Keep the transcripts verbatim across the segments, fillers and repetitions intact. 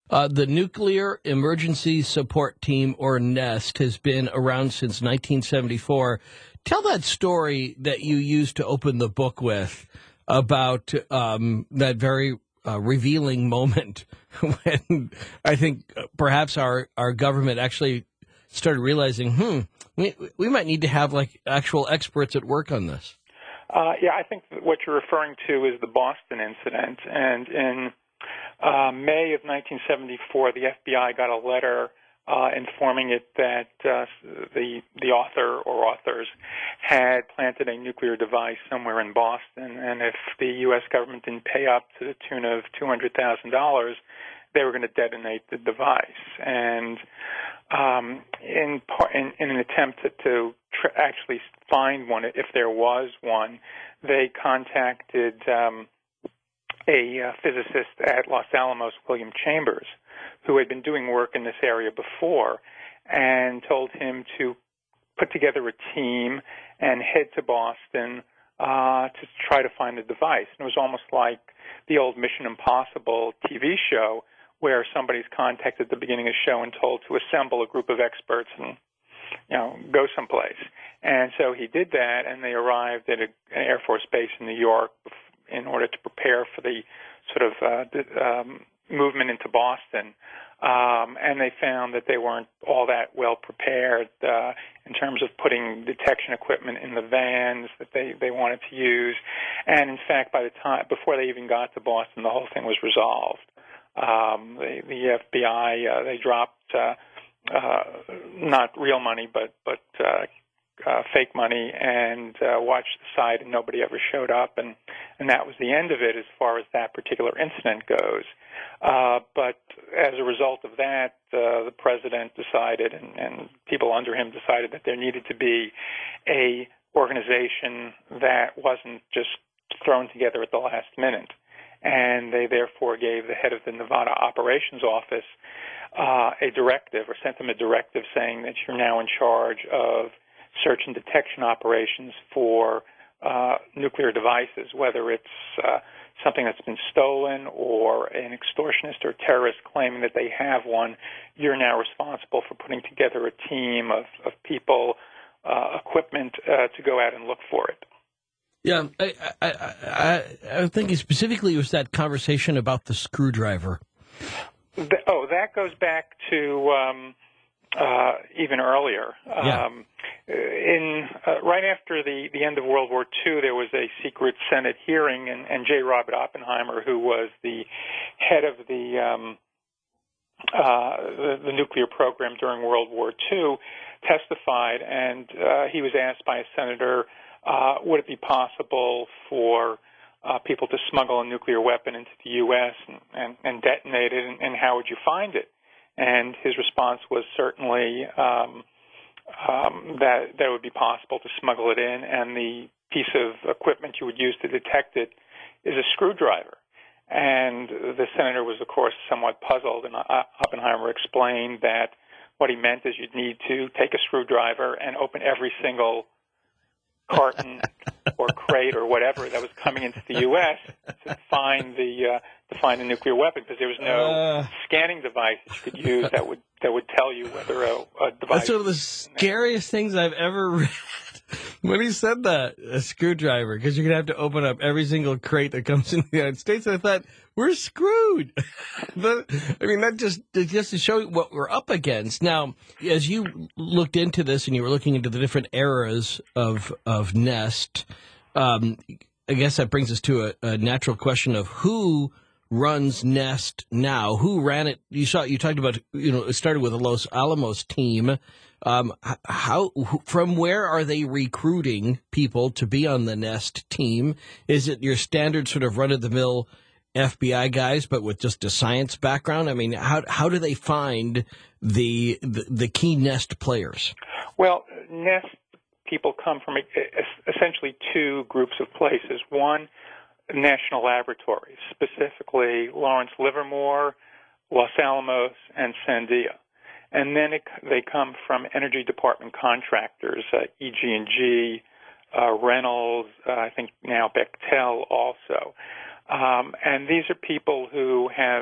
Uh, the Nuclear Emergency Support Team, or NEST, has been around since nineteen seventy-four. Tell that story that you used to open the book with about um, that very uh, revealing moment when I think perhaps our, our government actually started realizing, hmm, we, we might need to have like actual experts at work on this. Uh, yeah, I think what you're referring to is the Boston incident. And in uh, May of nineteen seventy-four, the F B I got a letter uh, informing it that uh, the the author or authors had planted a nuclear device somewhere in Boston, and if the U S government didn't pay up to the tune of two hundred thousand dollars, they were going to detonate the device. And um, in, par- in in an attempt to, to tr- actually find one, if there was one, they contacted um, a uh, physicist at Los Alamos, William Chambers, who had been doing work in this area before, and told him to put together a team and head to Boston uh, to try to find the device. And it was almost like the old Mission Impossible T V show, where somebody's contacted at the beginning of the show and told to assemble a group of experts and, you know, go someplace. And so he did that, and they arrived at a, an Air Force base in New York in order to prepare for the sort of uh, um, movement into Boston. Um, and they found that they weren't all that well prepared uh, in terms of putting detection equipment in the vans that they, they wanted to use. And in fact, by the time before they even got to Boston, the whole thing was resolved. Um, the, the F B I uh, they dropped uh, uh, not real money, but but uh, uh, fake money, and uh, watched the site, and nobody ever showed up, and and that was the end of it as far as that particular incident goes. Uh, but as a result of that, uh, the president decided, and, and people under him decided, that there needed to be a organization that wasn't just thrown together at the last minute. And they therefore gave the head of the Nevada Operations Office uh, a directive, or sent him a directive saying that you're now in charge of search and detection operations for uh, nuclear devices, whether it's uh, something that's been stolen or an extortionist or terrorist claiming that they have one. You're now responsible for putting together a team of, of people, uh, equipment uh, to go out and look for it. Yeah, I, I, I, I think specifically it was that conversation about the screwdriver. The, oh, that goes back to um, uh, even earlier. Yeah. Um, in uh, right after the, the end of World War Two, there was a secret Senate hearing, and, and J. Robert Oppenheimer, who was the head of the, um, uh, the the nuclear program during World War Two, testified, and uh, he was asked by a senator, Uh, would it be possible for uh, people to smuggle a nuclear weapon into the U S and, and, and detonate it, and, and how would you find it? And his response was certainly um, um, that that it would be possible to smuggle it in, and the piece of equipment you would use to detect it is a screwdriver. And the senator was, of course, somewhat puzzled, and Oppenheimer explained that what he meant is you'd need to take a screwdriver and open every single carton or crate or whatever that was coming into the U S to find the uh, to find the nuclear weapon, because there was no uh, scanning device that you could use that would that would tell you whether a, a device. That's one of the scariest things I've ever read. When he said that, a screwdriver, because you're gonna have to open up every single crate that comes into the United States. I thought, we're screwed. But, I mean, that just just to show you what we're up against. Now, as you looked into this and you were looking into the different eras of of NEST, um, I guess that brings us to a, a natural question of who runs NEST now. Who ran it? You saw. You talked about. You know, it started with a Los Alamos team. Um, how from where are they recruiting people to be on the NEST team? Is it your standard sort of run of the mill F B I guys, but with just a science background? I mean, how how do they find the the, the key NEST players? Well, NEST people come from essentially two groups of places. One, national laboratories, specifically Lawrence Livermore, Los Alamos, and Sandia. And then it, they come from Energy Department contractors, uh, E G and G, uh, Reynolds, uh, I think now Bechtel also. Um, and these are people who have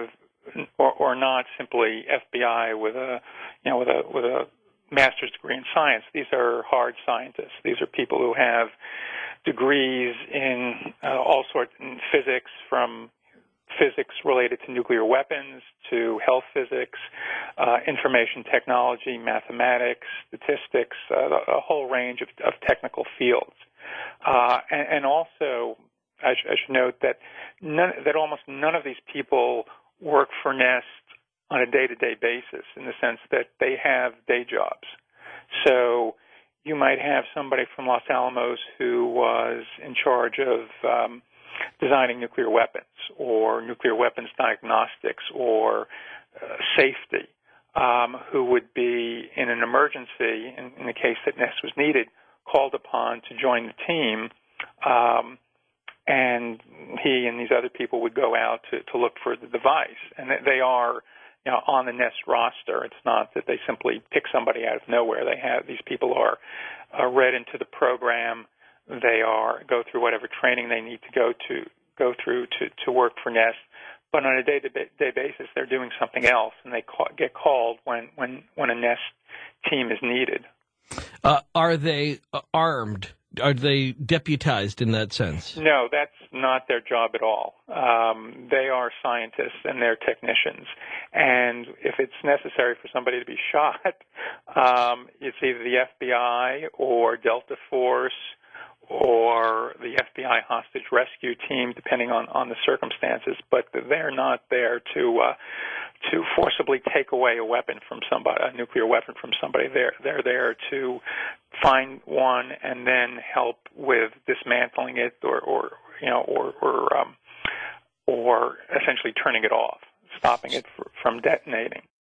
or, or not simply F B I with a, you know, with a with a master's degree in science. These are hard scientists. These are people who have degrees in uh, all sorts in physics, from physics related to nuclear weapons to health physics, uh, information technology, mathematics, statistics, uh, a whole range of, of technical fields. Uh, and, and also, I, sh- I should note that none, that almost none of these people work for NEST on a day-to-day basis, in the sense that they have day jobs. So you might have somebody from Los Alamos who was in charge of um, designing nuclear weapons or nuclear weapons diagnostics or uh, safety, um, who would be in an emergency, in, in the case that NEST was needed, called upon to join the team, um, and he and these other people would go out to, to look for the device. And they are, you know, on the NEST roster. It's not that they simply pick somebody out of nowhere. They have, these people are uh, read into the program. They are go through whatever training they need to go to go through to, to work for NEST. But on a day-to-day basis, they're doing something else, and they call, get called when, when, when a NEST team is needed. Uh, are they uh, armed? Are they deputized in that sense? No, that's not their job at all. Um, they are scientists and they're technicians. And if it's necessary for somebody to be shot, um, it's either the F B I or Delta Force or the F B I hostage rescue team, depending on, on the circumstances. But they're not there to uh, to forcibly take away a weapon from somebody, a nuclear weapon from somebody. They're they're there to find one and then help with dismantling it, or, or you know, or or, um, or essentially turning it off, stopping it for, from detonating.